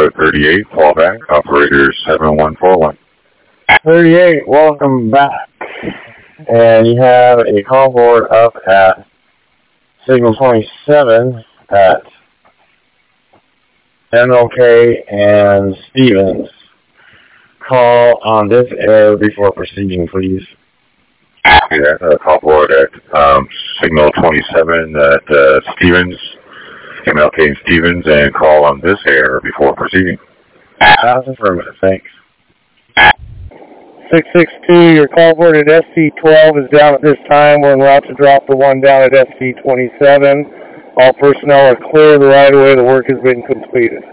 Bravo 38, fallback, operator 7141. 38, welcome back. And you have a call board up at signal 27 at MLK and Stevens. Call on this air before proceeding, please. Yeah, call board at signal 27 at Stevens, MLK and Stevens, and call on this air before proceeding. That's affirmative, thanks. 662, your call board at SC12 is down at this time. We're en route to drop the one down at SC27. All personnel are clear of the right of way. The work has been completed.